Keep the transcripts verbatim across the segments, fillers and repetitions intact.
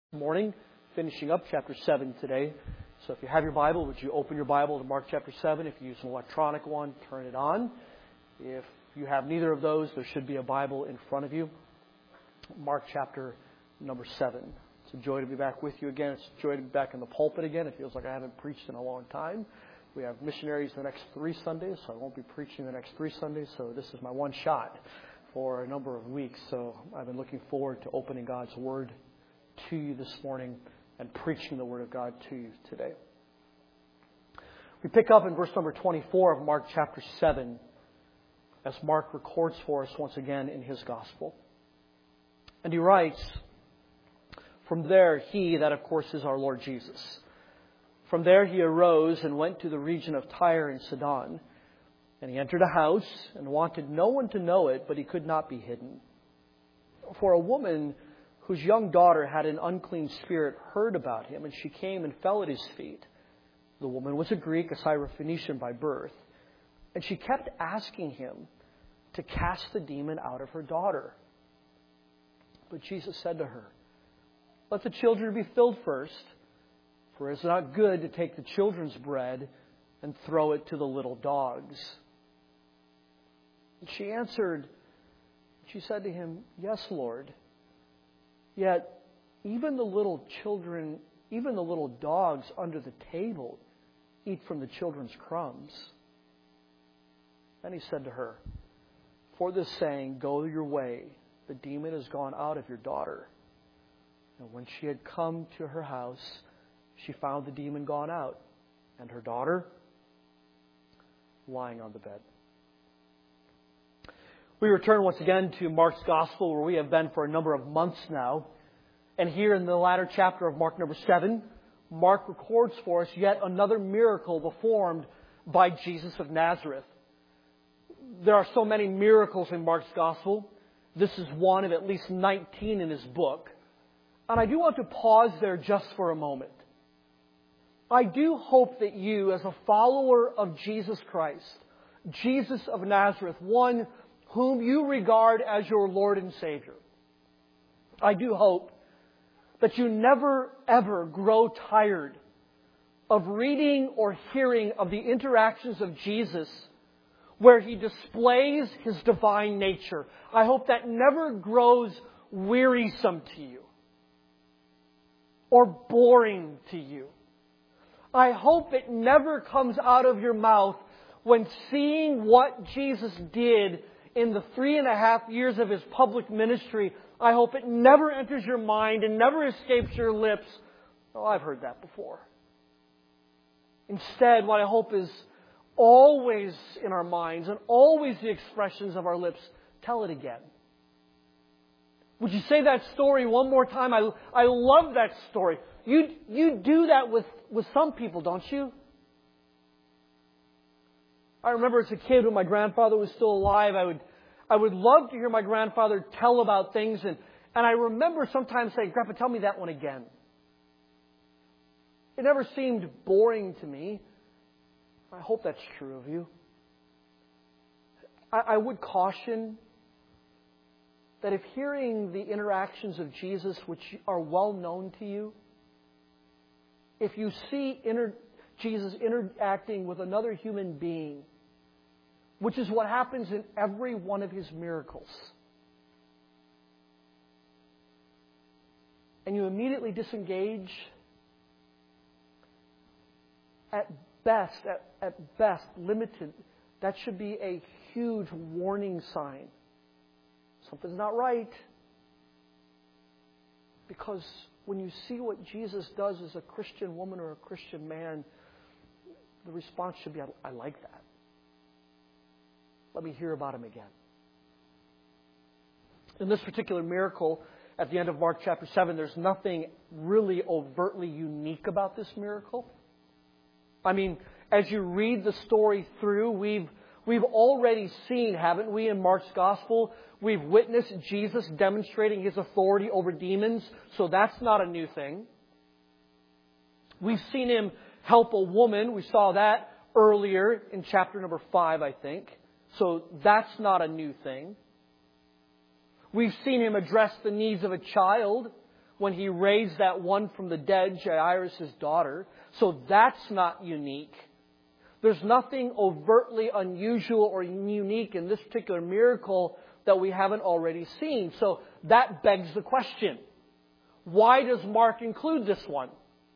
Morning, finishing up chapter seven today. So if you have your Bible, would you open your Bible to Mark chapter seven? If you use an electronic one, turn it on. If you have neither of those, there should be a Bible in front of you. Mark chapter number seven. It's a joy to be back with you again. It's a joy to be back in the pulpit again. It feels like I haven't preached in a long time. We have missionaries the next three Sundays, so I won't be preaching the next three Sundays. So this is my one shot for a number of weeks. So I've been looking forward to opening God's Word to you this morning and preaching the Word of God to you today. We pick up in verse number twenty-four of Mark chapter seven as Mark records for us once again in his Gospel. And he writes, "From there he," that of course is our Lord Jesus, "from there he arose and went to the region of Tyre and Sidon. And he entered a house and wanted no one to know it, but he could not be hidden. For a woman whose young daughter had an unclean spirit heard about him, and she came and fell at his feet. The woman was a Greek, a Syrophoenician by birth, and she kept asking him to cast the demon out of her daughter. But Jesus said to her, 'Let the children be filled first, for it is not good to take the children's bread and throw it to the little dogs.' And she answered, she said to him, 'Yes, Lord. Yet even the little children, even the little dogs under the table eat from the children's crumbs.' Then he said to her, 'For this saying, go your way. The demon has gone out of your daughter.' And when she had come to her house, she found the demon gone out, and her daughter lying on the bed." We return once again to Mark's Gospel, where we have been for a number of months now. And here in the latter chapter of Mark number seven, Mark records for us yet another miracle performed by Jesus of Nazareth. There are so many miracles in Mark's Gospel. This is one of at least nineteen in his book. And I do want to pause there just for a moment. I do hope that you, as a follower of Jesus Christ, Jesus of Nazareth, one whom you regard as your Lord and Savior, I do hope that you never, ever grow tired of reading or hearing of the interactions of Jesus where He displays His divine nature. I hope that never grows wearisome to you or boring to you. I hope it never comes out of your mouth when seeing what Jesus did in the three and a half years of His public ministry. I hope it never enters your mind and never escapes your lips. Oh, I've heard that before. Instead, what I hope is always in our minds and always the expressions of our lips, tell it again. Would you say that story one more time? I, I love that story. You, you do that with, with some people, don't you? I remember as a kid when my grandfather was still alive, I would I would love to hear my grandfather tell about things. And, and I remember sometimes saying, "Grandpa, tell me that one again." It never seemed boring to me. I hope that's true of you. I, I would caution that if hearing the interactions of Jesus, which are well known to you, if you see inter, Jesus interacting with another human being, which is what happens in every one of His miracles, and you immediately disengage, at best, at, at best, limited, that should be a huge warning sign. Something's not right. Because when you see what Jesus does as a Christian woman or a Christian man, the response should be, I, I like that. Let me hear about Him again. In this particular miracle, at the end of Mark chapter seven, there's nothing really overtly unique about this miracle. I mean, as you read the story through, we've we've already seen, haven't we, in Mark's Gospel, we've witnessed Jesus demonstrating His authority over demons, so that's not a new thing. We've seen Him help a woman. We saw that earlier in chapter number five, I think. So that's not a new thing. We've seen Him address the needs of a child when He raised that one from the dead, Jairus' daughter. So that's not unique. There's nothing overtly unusual or unique in this particular miracle that we haven't already seen. So that begs the question, why does Mark include this one?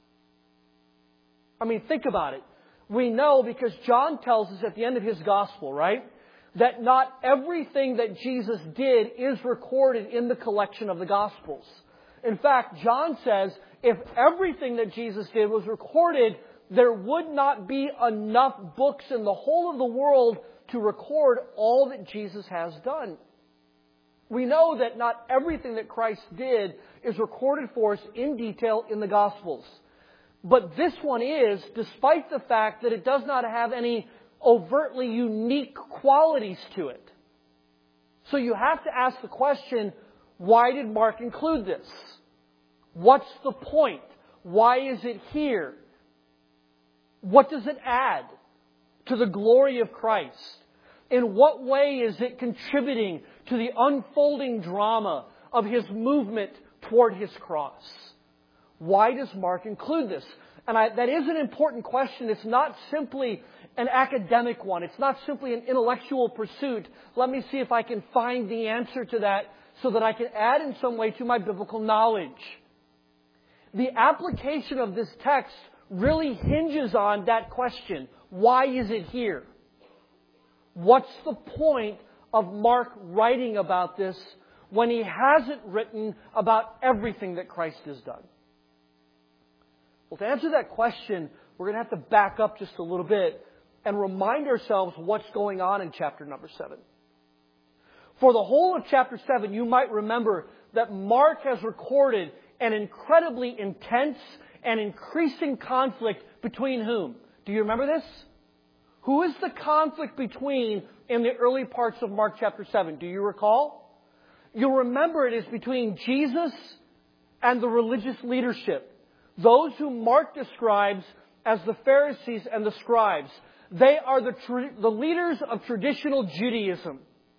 I mean, think about it. We know because John tells us at the end of his gospel, right, that not everything that Jesus did is recorded in the collection of the Gospels. In fact, John says if everything that Jesus did was recorded, there would not be enough books in the whole of the world to record all that Jesus has done. We know that not everything that Christ did is recorded for us in detail in the Gospels. But this one is, despite the fact that it does not have any overtly unique qualities to it. So you have to ask the question, why did Mark include this? What's the point? Why is it here? What does it add to the glory of Christ? In what way is it contributing to the unfolding drama of His movement toward His cross? Why does Mark include this? And I, that is an important question. It's not simply an academic one. It's not simply an intellectual pursuit. Let me see if I can find the answer to that so that I can add in some way to my biblical knowledge. The application of this text really hinges on that question. Why is it here? What's the point of Mark writing about this when he hasn't written about everything that Christ has done? Well, to answer that question, we're going to have to back up just a little bit and remind ourselves what's going on in chapter number seven. For the whole of chapter seven, you might remember that Mark has recorded an incredibly intense and increasing conflict between whom? Do you remember this? Who is the conflict between in the early parts of Mark chapter seven? Do you recall? You'll remember it is between Jesus and the religious leadership. Those whom Mark describes as the Pharisees and the scribes. They are the, tra- the leaders of traditional Judaism.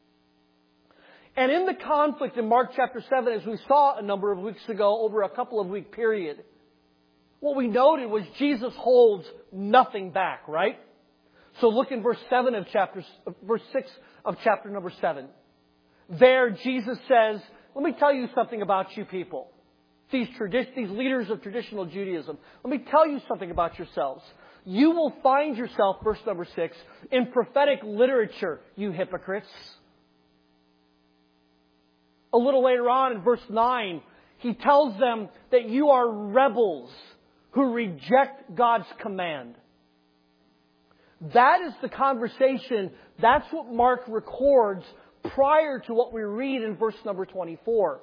And in the conflict in Mark chapter seven, as we saw a number of weeks ago over a couple of week period, what we noted was Jesus holds nothing back, right? So look in verse seven of chapter, verse six of chapter number seven. There Jesus says, let me tell you something about you people. These, tradi- these leaders of traditional Judaism. Let me tell you something about yourselves. You will find yourself, verse number six, in prophetic literature, you hypocrites. A little later on in verse nine, he tells them that you are rebels who reject God's command. That is the conversation. That's what Mark records prior to what we read in verse number twenty-four.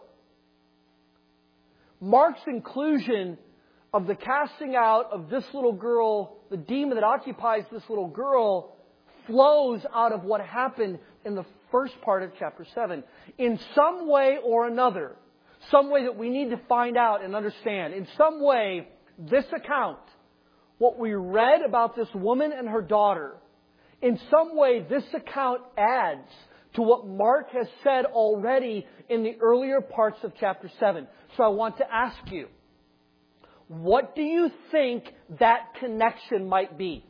Mark's inclusion of the casting out of this little girl, the demon that occupies this little girl, flows out of what happened in the first part of chapter seven. In some way or another, some way that we need to find out and understand, in some way, this account, what we read about this woman and her daughter, in some way this account adds to what Mark has said already in the earlier parts of chapter seven. So I want to ask you, what do you think that connection might be?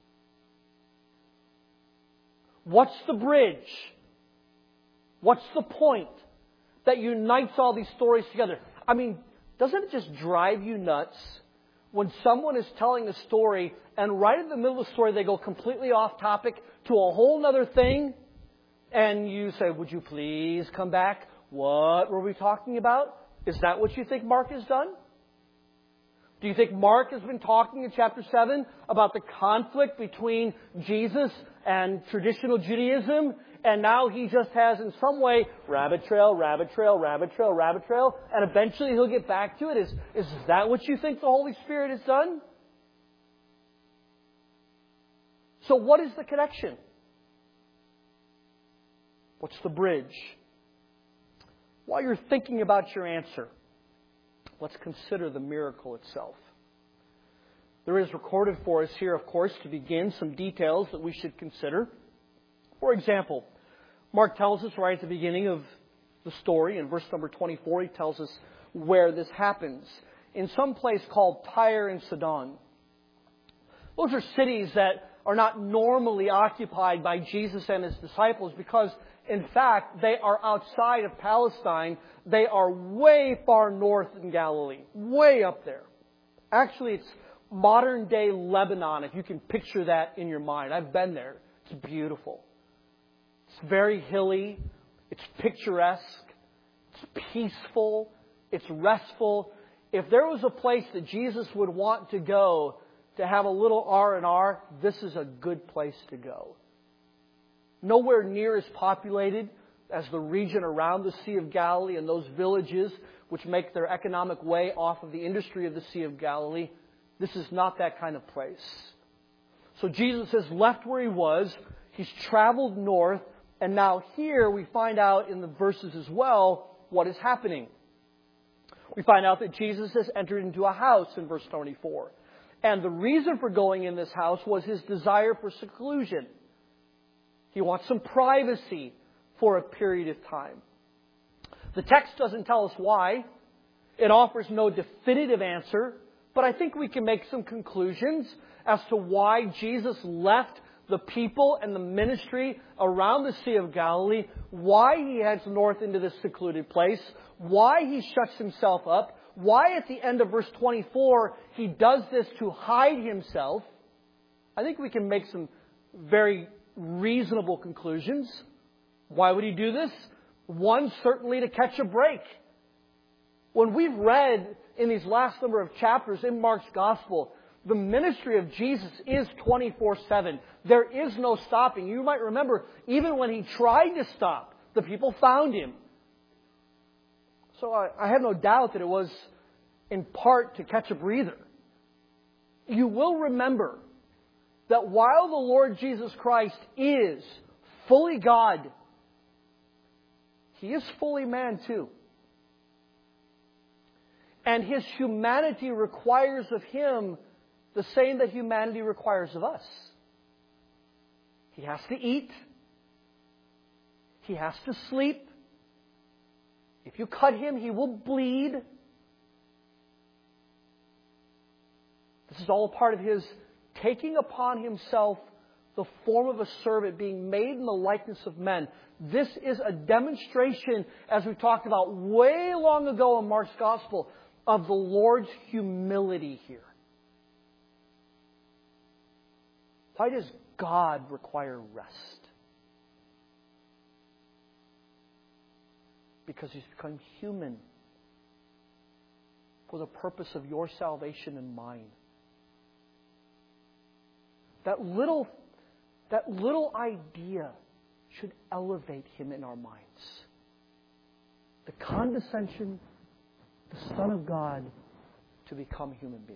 What's the bridge? What's the point that unites all these stories together? I mean, doesn't it just drive you nuts when someone is telling a story and right in the middle of the story they go completely off topic to a whole other thing? And you say, would you please come back? What were we talking about? Is that what you think Mark has done? Do you think Mark has been talking in chapter seven about the conflict between Jesus and traditional Judaism? And now he just has in some way rabbit trail, rabbit trail, rabbit trail, rabbit trail. And eventually he'll get back to it. Is, is that what you think the Holy Spirit has done? So what is the connection? What's the bridge? While you're thinking about your answer, let's consider the miracle itself. There is recorded for us here, of course, to begin, some details that we should consider. For example, Mark tells us right at the beginning of the story, in verse number twenty-four, he tells us where this happens, in some place called Tyre and Sidon. Those are cities that are not normally occupied by Jesus and His disciples because, in fact, they are outside of Palestine. They are way far north in Galilee, way up there. Actually, it's modern-day Lebanon, if you can picture that in your mind. I've been there. It's beautiful. It's very hilly. It's picturesque. It's peaceful. It's restful. If there was a place that Jesus would want to go to have a little R and R, this is a good place to go. Nowhere near as populated as the region around the Sea of Galilee and those villages which make their economic way off of the industry of the Sea of Galilee. This is not that kind of place. So Jesus has left where He was. He's traveled north. And now here we find out in the verses as well what is happening. We find out that Jesus has entered into a house in verse twenty-four. And the reason for going in this house was His desire for seclusion. He wants some privacy for a period of time. The text doesn't tell us why. It offers no definitive answer. But I think we can make some conclusions as to why Jesus left the people and the ministry around the Sea of Galilee, why He heads north into this secluded place, why He shuts Himself up, why at the end of verse twenty-four He does this to hide Himself. I think we can make some very reasonable conclusions. Why would He do this? One, certainly to catch a break. When we've read in these last number of chapters in Mark's Gospel, the ministry of Jesus is twenty-four seven. There is no stopping. You might remember, even when He tried to stop, the people found Him. So I, I have no doubt that it was in part to catch a breather. You will remember that while the Lord Jesus Christ is fully God, He is fully man too. And His humanity requires of Him the same that humanity requires of us. He has to eat. He has to sleep. If you cut Him, He will bleed. This is all a part of His taking upon Himself the form of a servant, being made in the likeness of men. This is a demonstration, as we talked about way long ago in Mark's Gospel, of the Lord's humility here. Why does God require rest? Because He's become human for the purpose of your salvation and mine. That little, that little idea should elevate Him in our minds. The condescension, the Son of God, to become human beings.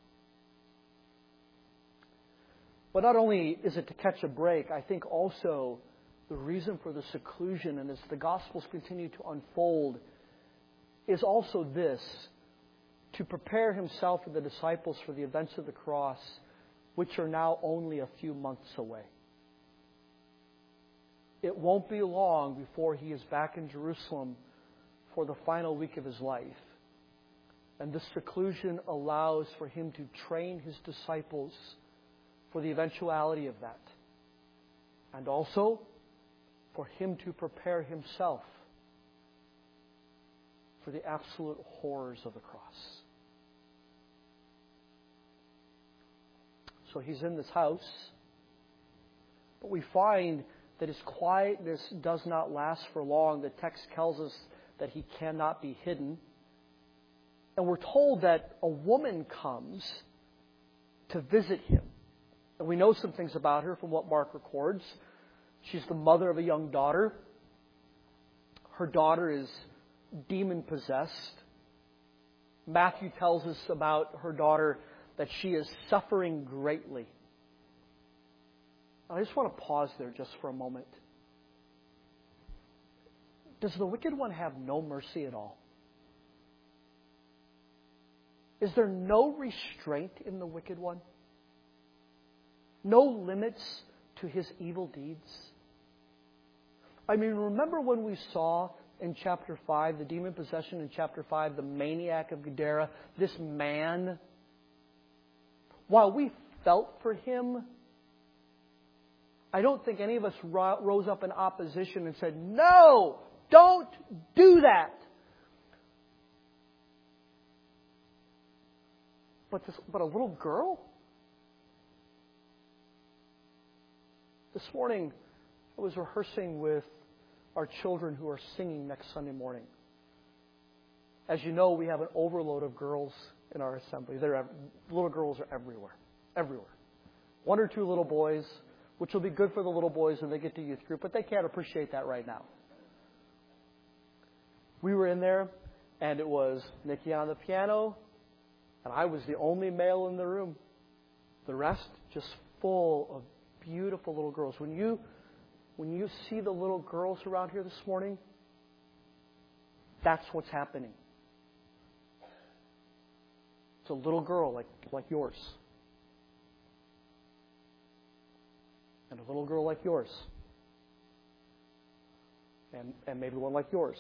But not only is it to catch a break, I think also the reason for the seclusion, and as the Gospels continue to unfold, is also this: to prepare Himself and the disciples for the events of the cross, which are now only a few months away. It won't be long before He is back in Jerusalem for the final week of His life. And this seclusion allows for Him to train His disciples for the eventuality of that. And also for Him to prepare Himself for the absolute horrors of the cross. So He's in this house, but we find that His quietness does not last for long. The text tells us that He cannot be hidden. And we're told that a woman comes to visit Him. And we know some things about her from what Mark records. She's the mother of a young daughter. Her daughter is demon-possessed. Matthew tells us about her daughter that she is suffering greatly. I just want to pause there just for a moment. Does the wicked one have no mercy at all? Is there no restraint in the wicked one? No limits to his evil deeds? I mean, remember when we saw in chapter five, the demon possession in chapter five, the maniac of Gadara, this man, while we felt for him, I don't think any of us ro- rose up in opposition and said, "No, don't do that." But this, but a little girl? This morning, I was rehearsing with our children who are singing next Sunday morning. As you know, we have an overload of girls in our assembly. They're, little girls are everywhere. Everywhere. One or two little boys, which will be good for the little boys when they get to youth group, but they can't appreciate that right now. We were in there, and it was Nikki on the piano, and I was the only male in the room. The rest just full of beautiful little girls. When you when you see the little girls around here this morning, that's what's happening. It's a little girl like, like yours. And a little girl like yours. And and maybe one like yours.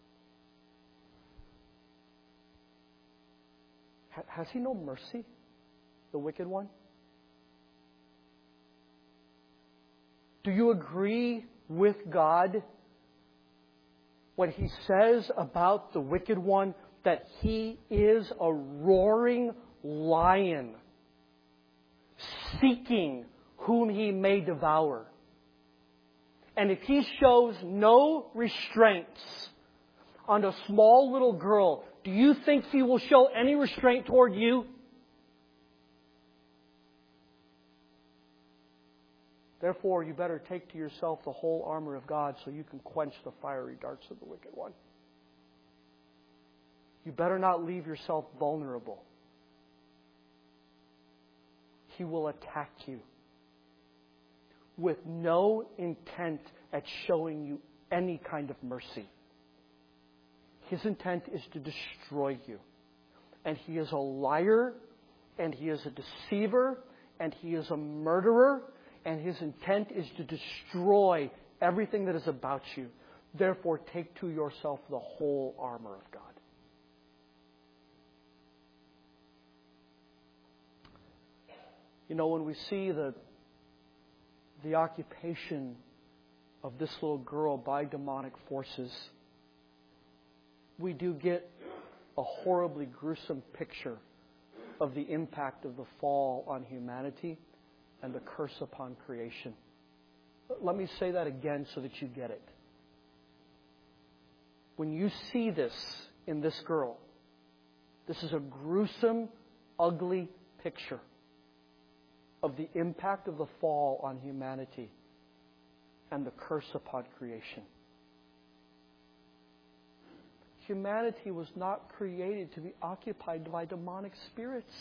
Has he no mercy, the wicked one? Do you agree with God when He says about the wicked one that he is a roaring lion, seeking whom he may devour? And if he shows no restraints on a small little girl, do you think he will show any restraint toward you? Therefore, you better take to yourself the whole armor of God so you can quench the fiery darts of the wicked one. You better not leave yourself vulnerable. He will attack you with no intent at showing you any kind of mercy. His intent is to destroy you. And he is a liar, and he is a deceiver, and he is a murderer, and his intent is to destroy everything that is about you. Therefore, take to yourself the whole armor of God. You know, when we see the, the occupation of this little girl by demonic forces, we do get a horribly gruesome picture of the impact of the fall on humanity and the curse upon creation. Let me say that again so that you get it. When you see this in this girl, this is a gruesome, ugly picture of the impact of the fall on humanity and the curse upon creation. Humanity was not created to be occupied by demonic spirits.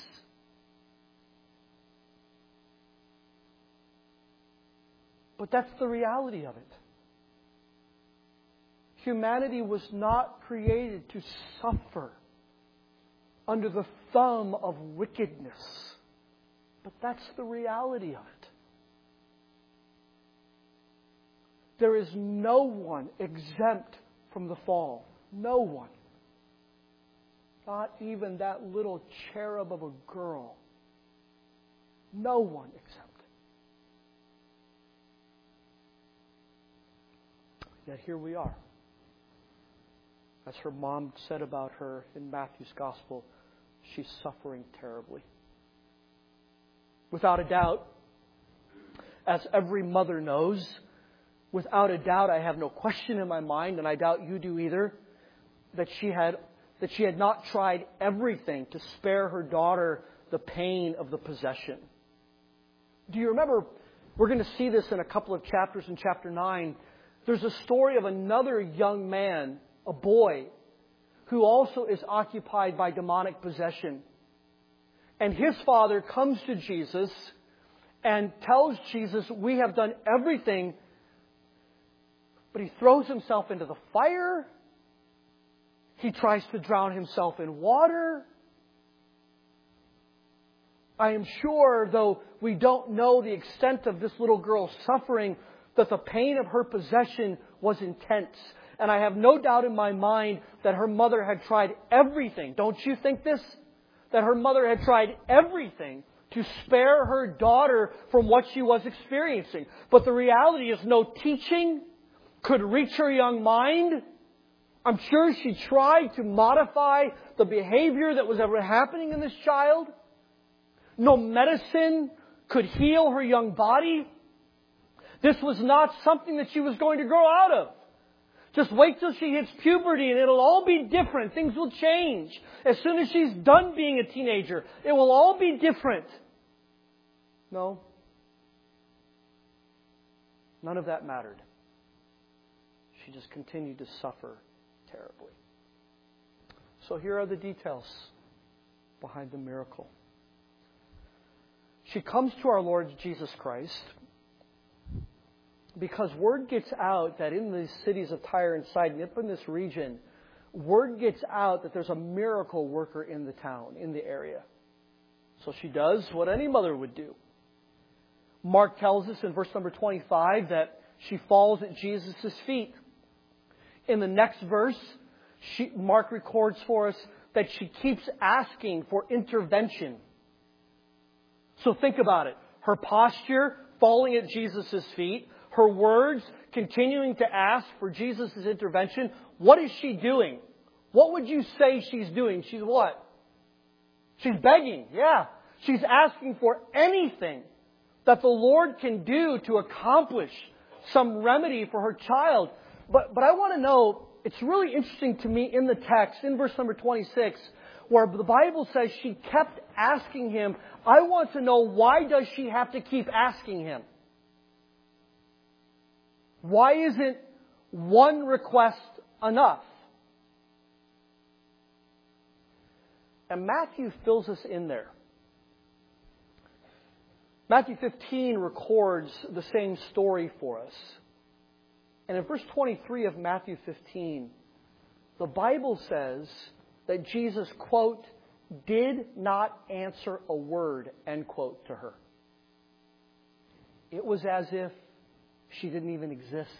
But that's the reality of it. Humanity was not created to suffer under the thumb of wickedness. But that's the reality of it. There is no one exempt from the fall. No one. Not even that little cherub of a girl. No one exempt. Yet here we are. As her mom said about her in Matthew's Gospel, she's suffering terribly. Without a doubt, as every mother knows, without a doubt, I have no question in my mind, and I doubt you do either, that she had that she had not tried everything to spare her daughter the pain of the possession. Do you remember, we're going to see this in a couple of chapters in chapter nine, there's a story of another young man, a boy, who also is occupied by demonic possession. And his father comes to Jesus and tells Jesus, we have done everything, but he throws himself into the fire. He tries to drown himself in water. I am sure, though we don't know the extent of this little girl's suffering, that the pain of her possession was intense. And I have no doubt in my mind that her mother had tried everything. Don't you think this? That her mother had tried everything to spare her daughter from what she was experiencing. But the reality is no teaching could reach her young mind. I'm sure she tried to modify the behavior that was ever happening in this child. No medicine could heal her young body. This was not something that she was going to grow out of. Just wait till she hits puberty and it'll all be different. Things will change. As soon as she's done being a teenager, it will all be different. No. None of that mattered. She just continued to suffer terribly. So here are the details behind the miracle. She comes to our Lord Jesus Christ because word gets out that in the cities of Tyre and Sidon, up in this region, word gets out that there's a miracle worker in the town, in the area. So she does what any mother would do. Mark tells us in verse number twenty-five that she falls at Jesus' feet. In the next verse, she, Mark records for us that she keeps asking for intervention. So think about it. Her posture, falling at Jesus' feet. Her words, continuing to ask for Jesus' intervention. What is she doing? What would you say she's doing? She's what? She's begging. Yeah. She's asking for anything that the Lord can do to accomplish some remedy for her child. But, but I want to know, it's really interesting to me in the text, in verse number twenty-six, where the Bible says she kept asking him. I want to know, why does she have to keep asking him? Why isn't one request enough? And Matthew fills us in there. Matthew fifteen records the same story for us. And in verse twenty-three of Matthew fifteen, the Bible says that Jesus, quote, did not answer a word, end quote, to her. It was as if she didn't even exist.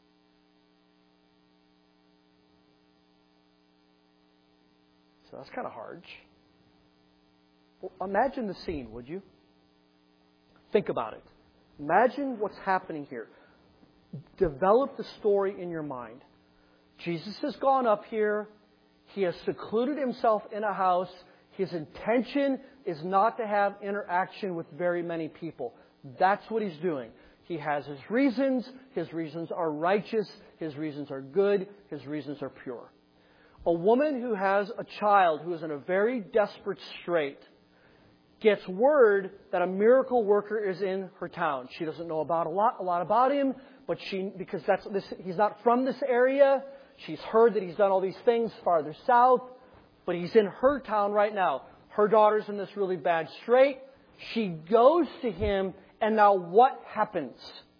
So that's kind of harsh. Well, imagine the scene, would you? Think about it. Imagine what's happening here. Develop the story in your mind. Jesus has gone up here. He has secluded himself in a house. His intention is not to have interaction with very many people. That's what he's doing. He has his reasons. His reasons are righteous. His reasons are good. His reasons are pure. A woman who has a child who is in a very desperate strait gets word that a miracle worker is in her town. She doesn't know about a lot, a lot about him, but she, because that's this, he's not from this area. She's heard that he's done all these things farther south, but he's in her town right now. Her daughter's in this really bad strait. She goes to him, and now what happens?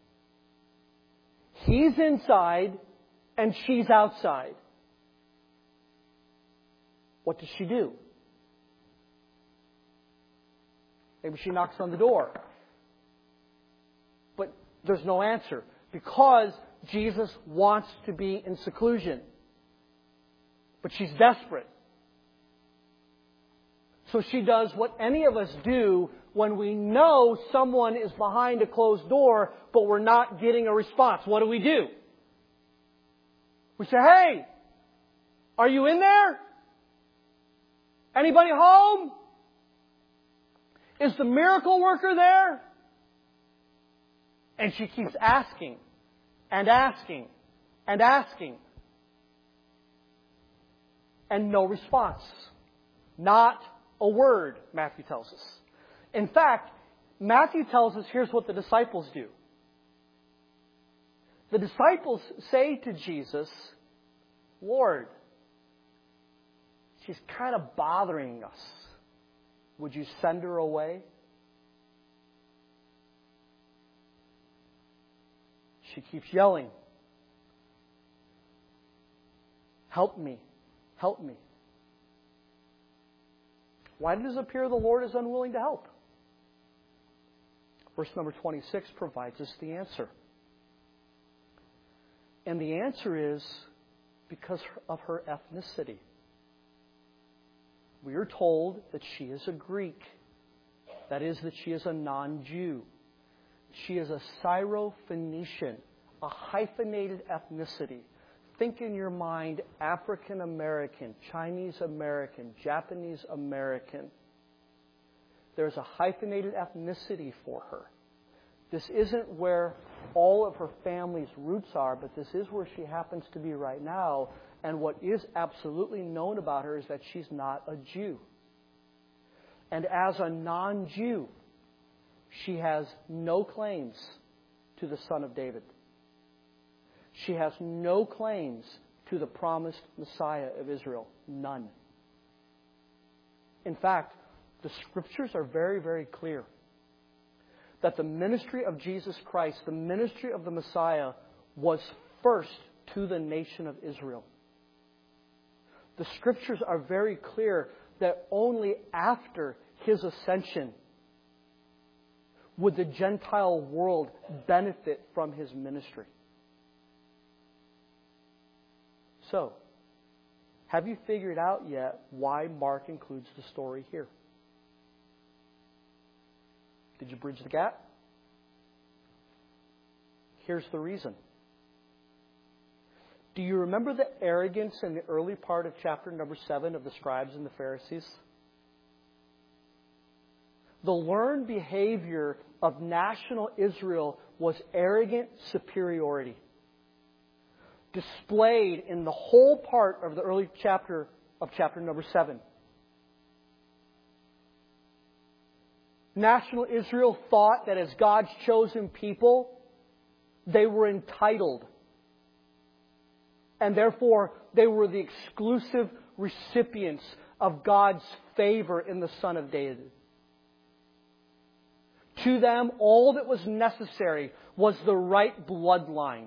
He's inside, and she's outside. What does she do? Maybe she knocks on the door. But there's no answer because Jesus wants to be in seclusion. But she's desperate. So she does what any of us do when we know someone is behind a closed door, but we're not getting a response. What do we do? We say, hey, are you in there? Anybody home? Is the miracle worker there? And she keeps asking and asking and asking. And no response. Not a word, Matthew tells us. In fact, Matthew tells us here's what the disciples do. The disciples say to Jesus, Lord, she's kind of bothering us. Would you send her away? She keeps yelling. Help me. Help me. Why does it appear the Lord is unwilling to help? Verse number twenty-six provides us the answer. And the answer is because of her ethnicity. We are told that she is a Greek. That is, that she is a non-Jew. She is a Syro-Phoenician, a hyphenated ethnicity. Think in your mind African American, Chinese American, Japanese American. There's a hyphenated ethnicity for her. This isn't where all of her family's roots are, but this is where she happens to be right now. And what is absolutely known about her is that she's not a Jew. And as a non-Jew, she has no claims to the Son of David. She has no claims to the promised Messiah of Israel. None. In fact, the Scriptures are very, very clear that the ministry of Jesus Christ, the ministry of the Messiah, was first to the nation of Israel. The Scriptures are very clear that only after His ascension would the Gentile world benefit from His ministry. So, have you figured out yet why Mark includes the story here? Did you bridge the gap? Here's the reason. Do you remember the arrogance in the early part of chapter number seven of the scribes and the Pharisees? The learned behavior of national Israel was arrogant superiority, displayed in the whole part of the early chapter of chapter number seven. National Israel thought that as God's chosen people, they were entitled. And therefore, they were the exclusive recipients of God's favor in the Son of David. To them, all that was necessary was the right bloodline.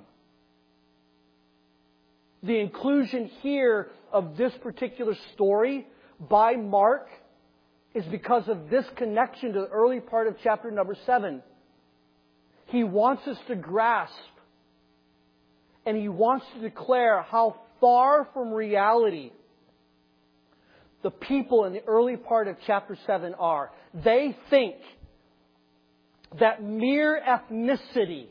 The inclusion here of this particular story by Mark is because of this connection to the early part of chapter number seven. He wants us to grasp and he wants to declare how far from reality the people in the early part of chapter seven are. They think that mere ethnicity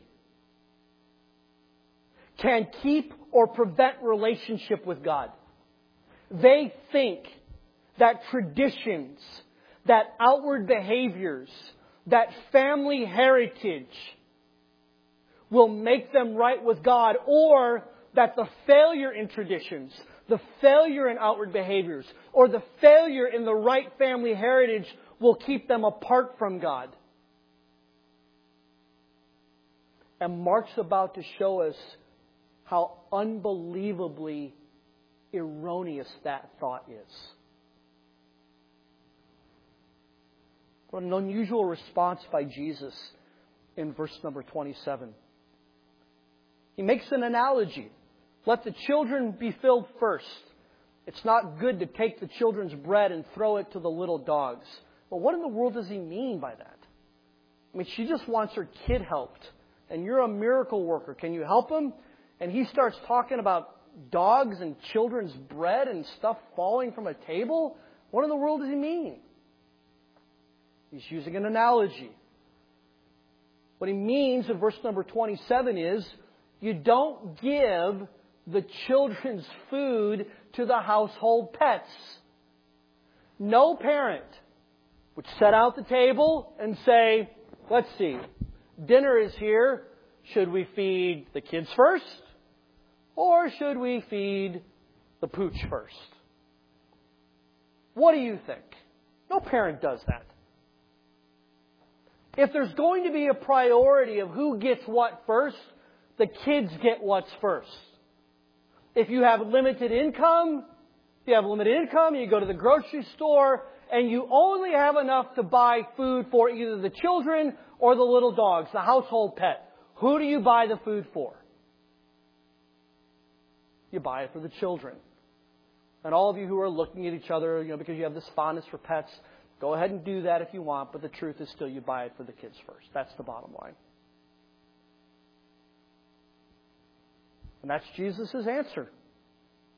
can keep or prevent relationship with God. They think that traditions, that outward behaviors, that family heritage will make them right with God, or that the failure in traditions, the failure in outward behaviors, or the failure in the right family heritage will keep them apart from God. And Mark's about to show us how unbelievably erroneous that thought is. What an unusual response by Jesus in verse number twenty-seven. He makes an analogy. Let the children be filled first. It's not good to take the children's bread and throw it to the little dogs. Well, what in the world does he mean by that? I mean, she just wants her kid helped. And you're a miracle worker. Can you help him? And he starts talking about dogs and children's bread and stuff falling from a table. What in the world does he mean? He's using an analogy. What he means in verse number twenty-seven is, you don't give the children's food to the household pets. No parent would set out the table and say, let's see, dinner is here. Should we feed the kids first? Or should we feed the pooch first? What do you think? No parent does that. If there's going to be a priority of who gets what first, the kids get what's first. If you have limited income, if you have limited income, you go to the grocery store and you only have enough to buy food for either the children or the little dogs, the household pet. Who do you buy the food for? You buy it for the children. And all of you who are looking at each other, you know, because you have this fondness for pets, go ahead and do that if you want, but the truth is still you buy it for the kids first. That's the bottom line. And that's Jesus' answer.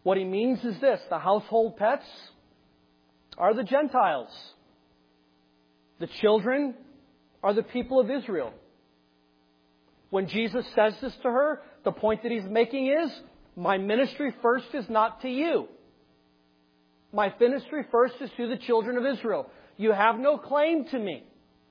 What he means is this: the household pets are the Gentiles. The children are the people of Israel. When Jesus says this to her, the point that he's making is, my ministry first is not to you. My ministry first is to the children of Israel. You have no claim to me.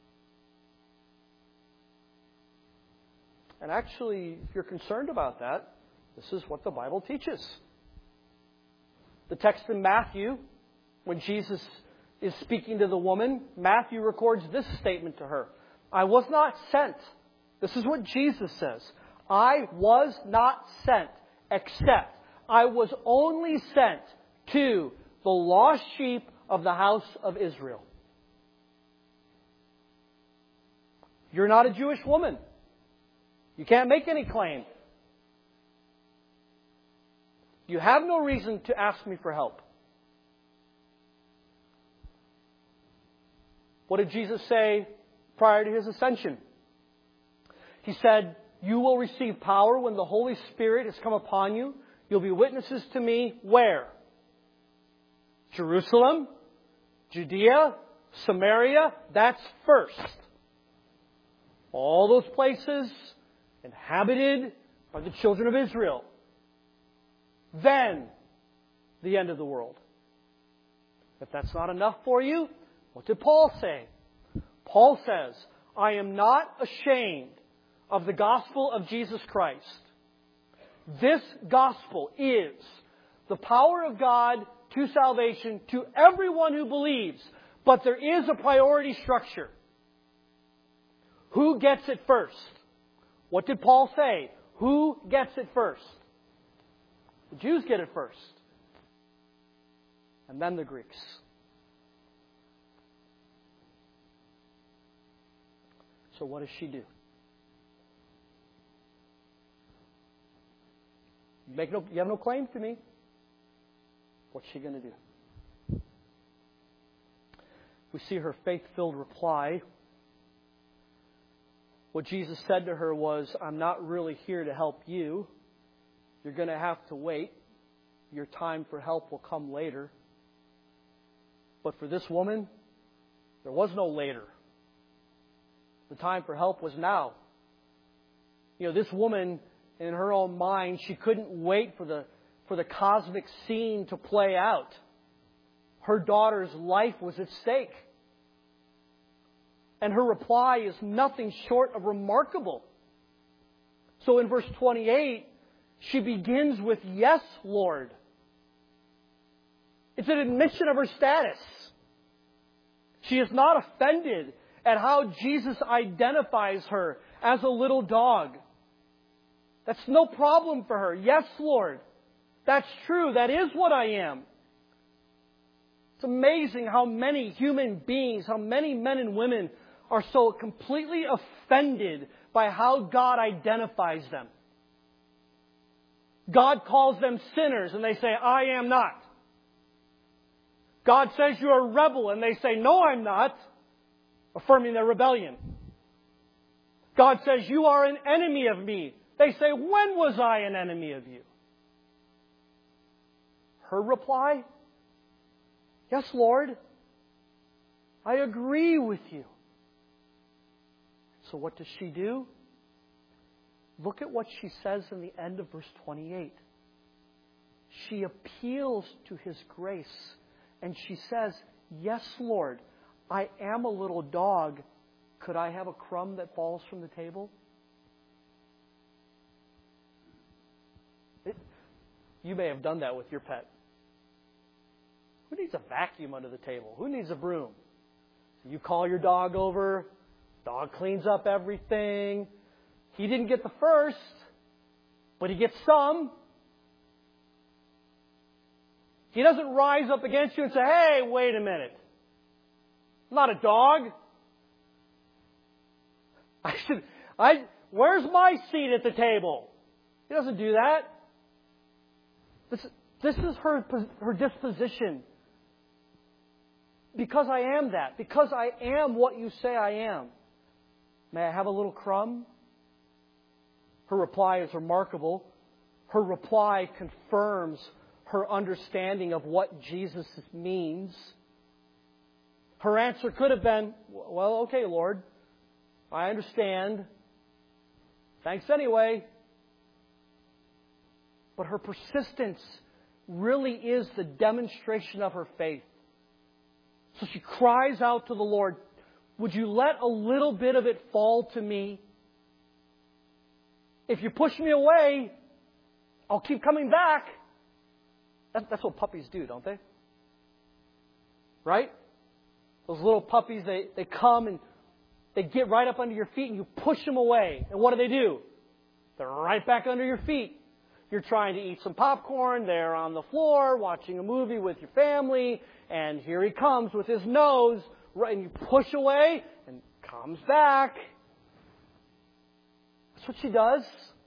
And actually, if you're concerned about that, this is what the Bible teaches. The text in Matthew, when Jesus is speaking to the woman, Matthew records this statement to her: I was not sent. This is what Jesus says. I was not sent, except I was only sent to the lost sheep of the house of Israel. You're not a Jewish woman. You can't make any claim. You have no reason to ask me for help. What did Jesus say prior to His ascension? He said, you will receive power when the Holy Spirit has come upon you. You'll be witnesses to me where? Jerusalem, Judea, Samaria. That's first. All those places inhabited by the children of Israel. Then, the end of the world. If that's not enough for you, what did Paul say? Paul says, I am not ashamed of the gospel of Jesus Christ. This gospel is the power of God to salvation to everyone who believes. But there is a priority structure. Who gets it first? What did Paul say? Who gets it first? The Jews get it first. And then the Greeks. So what does she do? You, make no, you have no claim to me. What's she going to do? We see her faith-filled reply. What Jesus said to her was, I'm not really here to help you. You're going to have to wait. Your time for help will come later. But for this woman, there was no later. The time for help was now. You know, this woman, in her own mind, she couldn't wait for the, for the cosmic scene to play out. Her daughter's life was at stake. And her reply is nothing short of remarkable. So in verse twenty-eight, she begins with, yes, Lord. It's an admission of her status. She is not offended at how Jesus identifies her as a little dog. That's no problem for her. Yes, Lord. That's true. That is what I am. It's amazing how many human beings, how many men and women are so completely offended by how God identifies them. God calls them sinners and they say, I am not. God says you're a rebel and they say, no, I'm not, affirming their rebellion. God says you are an enemy of me. They say, when was I an enemy of you? Her reply, yes, Lord, I agree with you. So what does she do? Look at what she says in the end of verse twenty-eight. She appeals to His grace. And she says, yes, Lord, I am a little dog. Could I have a crumb that falls from the table? It, you may have done that with your pet. Who needs a vacuum under the table? Who needs a broom? You call your dog over. Dog cleans up everything. He didn't get the first, but he gets some. He doesn't rise up against you and say, hey, wait a minute. I'm not a dog. I should, I, where's my seat at the table? He doesn't do that. This, this is her, her disposition. Because I am that. Because I am what you say I am. May I have a little crumb? Her reply is remarkable. Her reply confirms her understanding of what Jesus means. Her answer could have been, well, okay, Lord, I understand. Thanks anyway. But her persistence really is the demonstration of her faith. So she cries out to the Lord, would you let a little bit of it fall to me? If you push me away, I'll keep coming back. That's, that's what puppies do, don't they? Right? Those little puppies, they, they come and they get right up under your feet and you push them away. And what do they do? They're right back under your feet. You're trying to eat some popcorn. They're on the floor watching a movie with your family. And here he comes with his nose. Right, and you push away and comes back. That's what she does.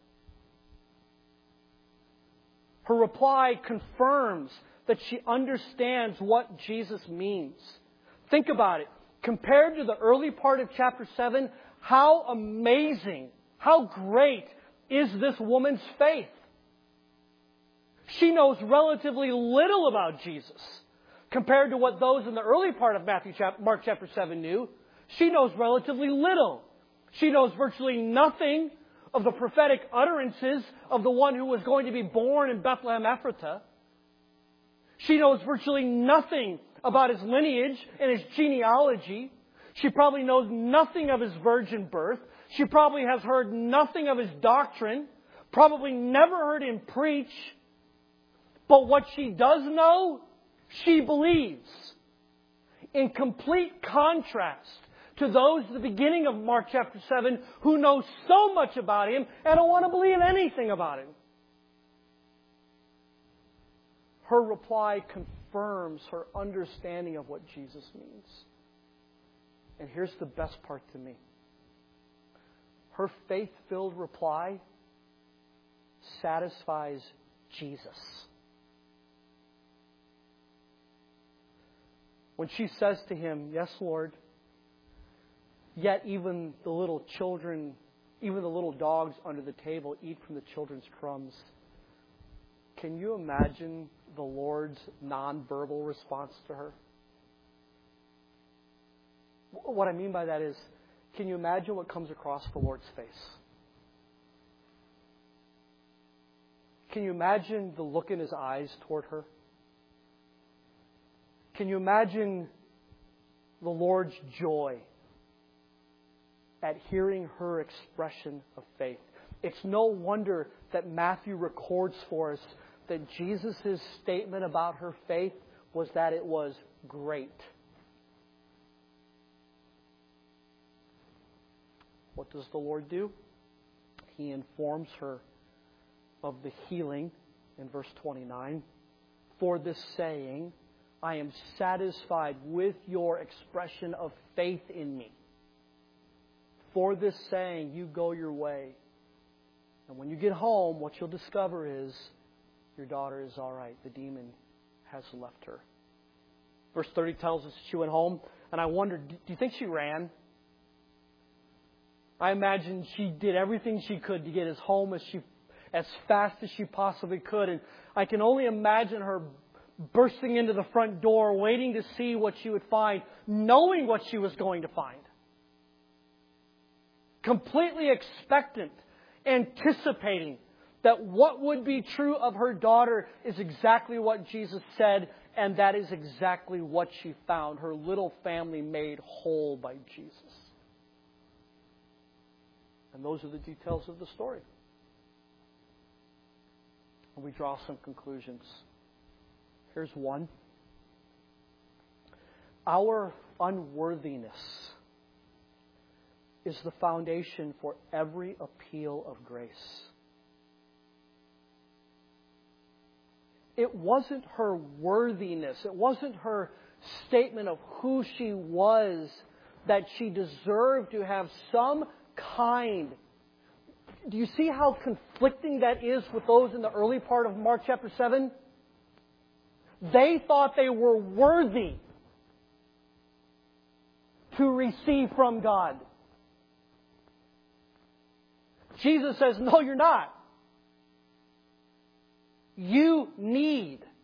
Her reply confirms that she understands what Jesus means. Think about it. Compared to the early part of chapter seven, how amazing, how great is this woman's faith? She knows relatively little about Jesus compared to what those in the early part of Matthew, Mark chapter seven knew. She knows relatively little. She knows virtually nothing of the prophetic utterances of the one who was going to be born in Bethlehem Ephratah. She knows virtually nothing about his lineage and his genealogy. She probably knows nothing of his virgin birth. She probably has heard nothing of his doctrine. Probably never heard him preach. But what she does know, she believes. In complete contrast to those at the beginning of Mark chapter seven who know so much about him and don't want to believe anything about him. Her reply confirms her understanding of what Jesus means. And here's the best part to me. Her faith-filled reply satisfies Jesus. When she says to him, yes, Lord, yet even the little children, even the little dogs under the table eat from the children's crumbs. Can you imagine the Lord's nonverbal response to her? What I mean by that is, can you imagine what comes across the Lord's face? Can you imagine the look in His eyes toward her? Can you imagine the Lord's joy at hearing her expression of faith? It's no wonder that Matthew records for us that Jesus' statement about her faith was that it was great. What does the Lord do? He informs her of the healing in verse twenty-nine. For this saying, I am satisfied with your expression of faith in me. For this saying, you go your way. And when you get home, what you'll discover is your daughter is all right. The demon has left her. Verse thirty tells us she went home. And I wondered, do you think she ran? I imagine she did everything she could to get as home as she, as fast as she possibly could. And I can only imagine her bursting into the front door, waiting to see what she would find, knowing what she was going to find. Completely expectant, anticipating that what would be true of her daughter is exactly what Jesus said, and that is exactly what she found. Her little family made whole by Jesus. And those are the details of the story. And we draw some conclusions. Here's one. Our unworthiness is the foundation for every appeal of grace. It wasn't her worthiness, it wasn't her statement of who she was that she deserved to have some kind. Do you see how conflicting that is with those in the early part of Mark chapter seven? They thought they were worthy to receive from God. Jesus says, no, you're not. You need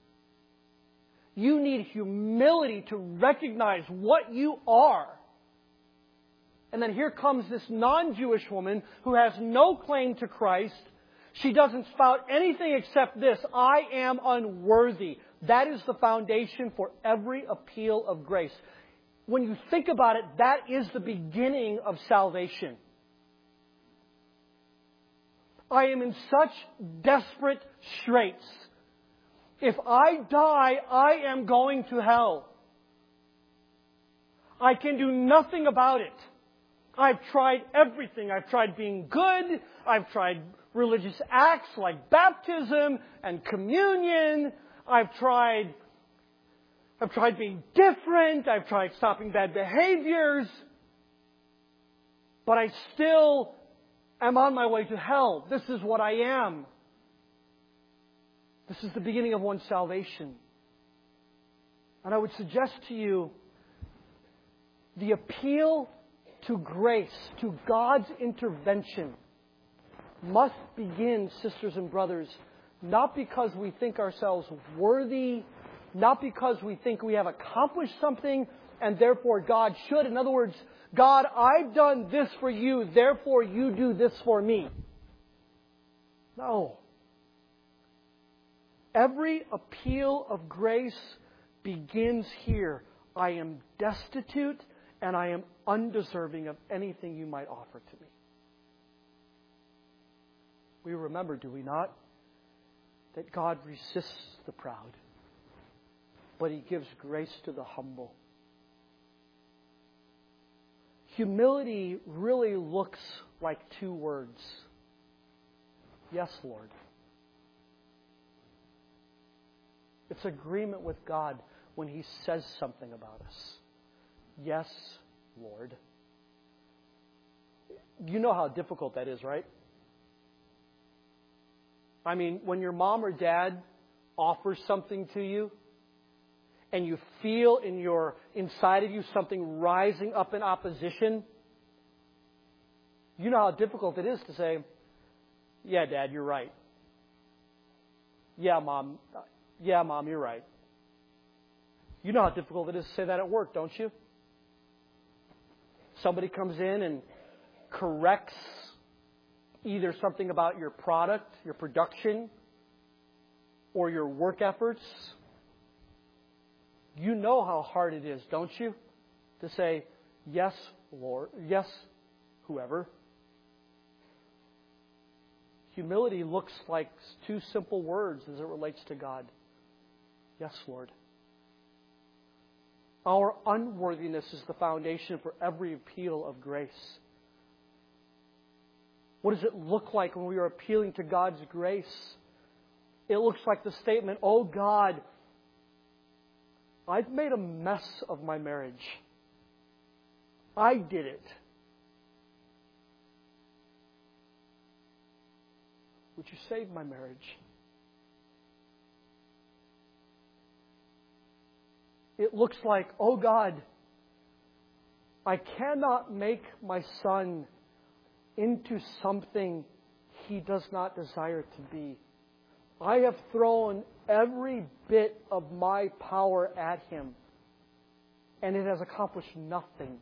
You need humility to recognize what you are. And then here comes this non-Jewish woman who has no claim to Christ. She doesn't spout anything except this: I am unworthy. That is the foundation for every appeal of grace. When you think about it, that is the beginning of salvation. I am in such desperate straits. If I die, I am going to hell. I can do nothing about it. I've tried everything. I've tried being good. I've tried religious acts like baptism and communion. I've tried, I've tried being different. I've tried stopping bad behaviors. But I still am on my way to hell. This is what I am. This is the beginning of one's salvation. And I would suggest to you, the appeal to grace, to God's intervention, must begin, sisters and brothers, not because we think ourselves worthy, not because we think we have accomplished something, and therefore God should. In other words, God, I've done this for you, therefore you do this for me. No. Every appeal of grace begins here. I am destitute and I am undeserving of anything you might offer to me. We remember, do we not, that God resists the proud, but He gives grace to the humble. Humility really looks like two words. Yes, Lord. It's agreement with God when He says something about us. Yes, Lord. You know how difficult that is, right? I mean, when your mom or dad offers something to you, and you feel in your inside of you something rising up in opposition, you know how difficult it is to say, yeah, Dad, you're right. Yeah, Mom. Yeah, Mom, you're right. You know how difficult it is to say that at work, don't you? Somebody comes in and corrects either something about your product, your production, or your work efforts. You know how hard it is, don't you? To say, yes, Lord, yes, whoever. Humility looks like two simple words as it relates to God. Yes, Lord. Our unworthiness is the foundation for every appeal of grace. What does it look like when we are appealing to God's grace? It looks like the statement, oh God, I've made a mess of my marriage. I did it. Would you save my marriage? It looks like, oh God, I cannot make my son into something he does not desire to be. I have thrown every bit of my power at him, and it has accomplished nothing.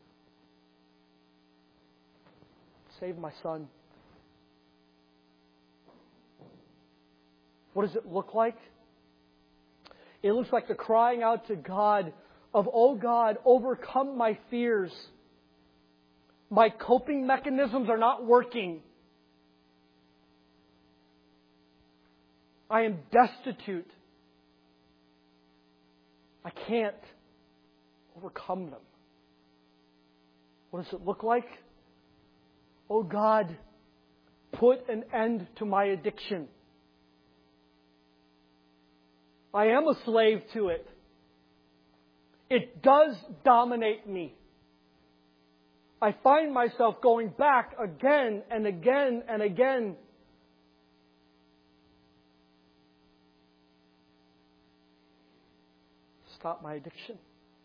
Save my son. What does it look like? It looks like the crying out to God of, oh God, overcome my fears. My coping mechanisms are not working. I am destitute. I can't overcome them. What does it look like? Oh God, put an end to my addiction. I am a slave to it. It does dominate me. I find myself going back again and again and again. Stop my addiction.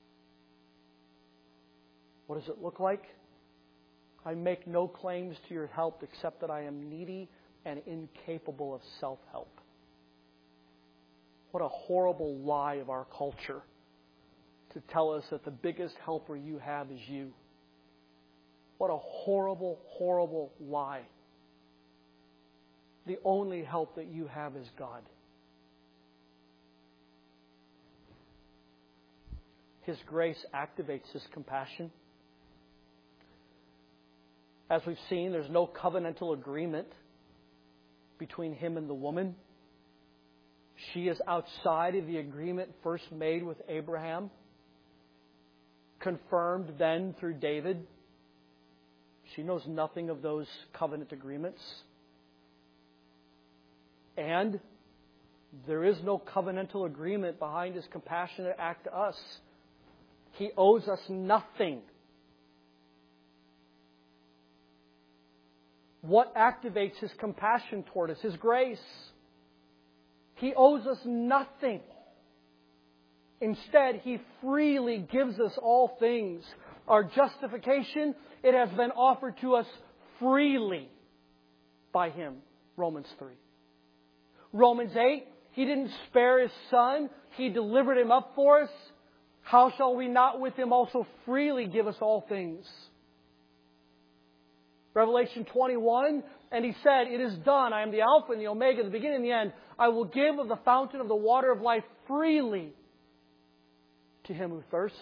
What does it look like? I make no claims to your help except that I am needy and incapable of self-help. What a horrible lie of our culture to tell us that the biggest helper you have is you. What a horrible, horrible lie. The only help that you have is God. His grace activates His compassion. As we've seen, there's no covenantal agreement between Him and the woman. She is outside of the agreement first made with Abraham, confirmed then through David. She knows nothing of those covenant agreements. And there is no covenantal agreement behind His compassionate act to us. He owes us nothing. What activates His compassion toward us? His grace. He owes us nothing. Instead, He freely gives us all things. Our justification, it has been offered to us freely by Him. Romans three. Romans eight, He didn't spare His Son. He delivered Him up for us. How shall we not with Him also freely give us all things? Revelation twenty-one, and He said, "It is done. I am the Alpha and the Omega, the beginning and the end. I will give of the fountain of the water of life freely to him who thirsts."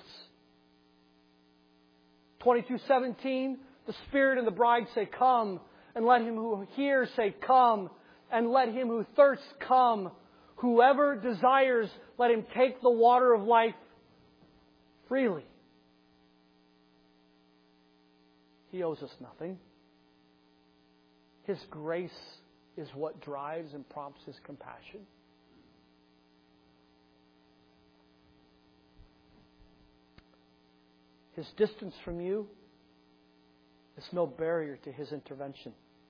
twenty-two seventeen, the Spirit and the bride say, "Come." And let him who hears say, "Come." And let him who thirsts come. Whoever desires, let him take the water of life freely. He owes us nothing. His grace is what drives and prompts His compassion. His distance from you is no barrier to His intervention.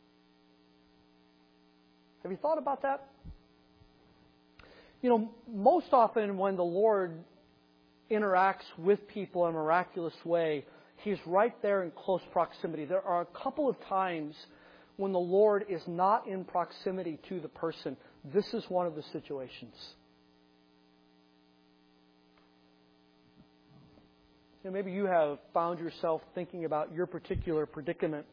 Have you thought about that? You know, most often when the Lord interacts with people in a miraculous way, He's right there in close proximity. There are a couple of times when the Lord is not in proximity to the person. This is one of the situations. You know, maybe you have found yourself thinking about your particular predicament.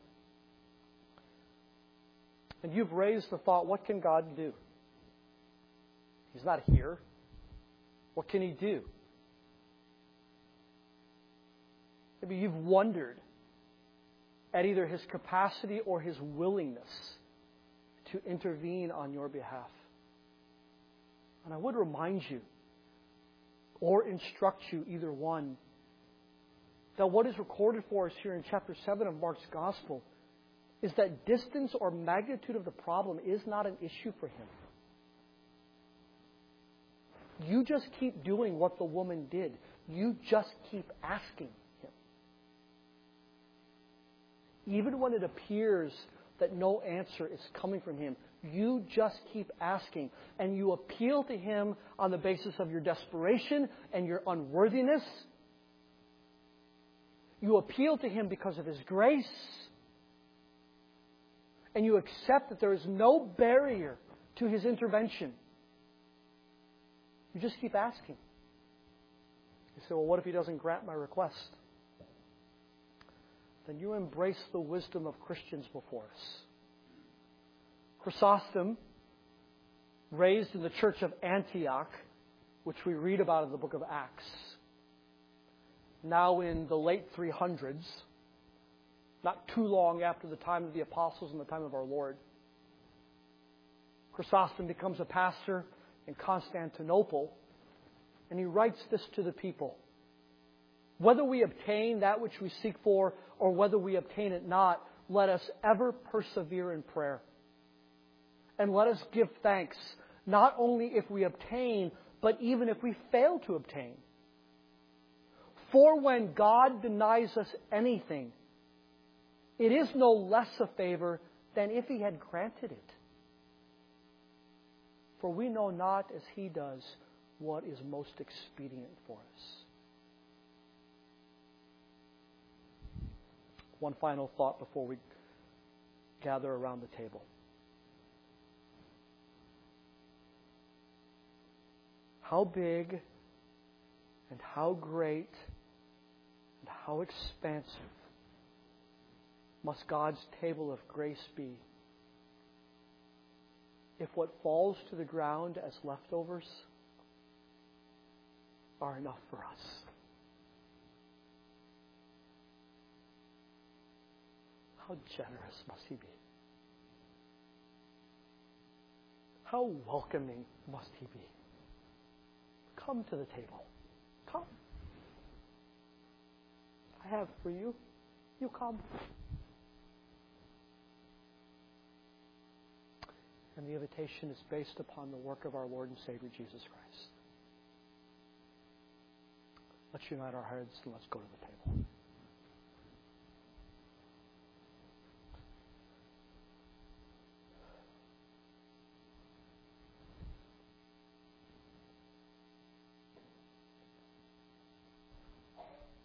And you've raised the thought, what can God do? He's not here. What can He do? Maybe you've wondered at either His capacity or His willingness to intervene on your behalf. And I would remind you, or instruct you, either one, that what is recorded for us here in chapter seven of Mark's Gospel is that distance or magnitude of the problem is not an issue for Him. You just keep doing what the woman did. You just keep asking Him. Even when it appears that no answer is coming from Him, you just keep asking. And you appeal to Him on the basis of your desperation and your unworthiness. You appeal to Him because of His grace. And you accept that there is no barrier to His intervention. You just keep asking. You say, well, what if He doesn't grant my request? Then you embrace the wisdom of Christians before us. Chrysostom, raised in the church of Antioch, which we read about in the book of Acts, now in the late three hundreds, not too long after the time of the apostles and the time of our Lord, Chrysostom becomes a pastor in Constantinople, and he writes this to the people. Whether we obtain that which we seek for, or whether we obtain it not, let us ever persevere in prayer. And let us give thanks, not only if we obtain, but even if we fail to obtain. For when God denies us anything, it is no less a favor than if He had granted it. For we know not as He does what is most expedient for us. One final thought before we gather around the table. how big and how great and how expansive must God's table of grace be if what falls to the ground as leftovers are enough for us? How generous must He be? How welcoming must He be? Come to the table. Come. I have for you. You come. And the invitation is based upon the work of our Lord and Savior Jesus Christ. Let's unite our hearts and let's go to the table.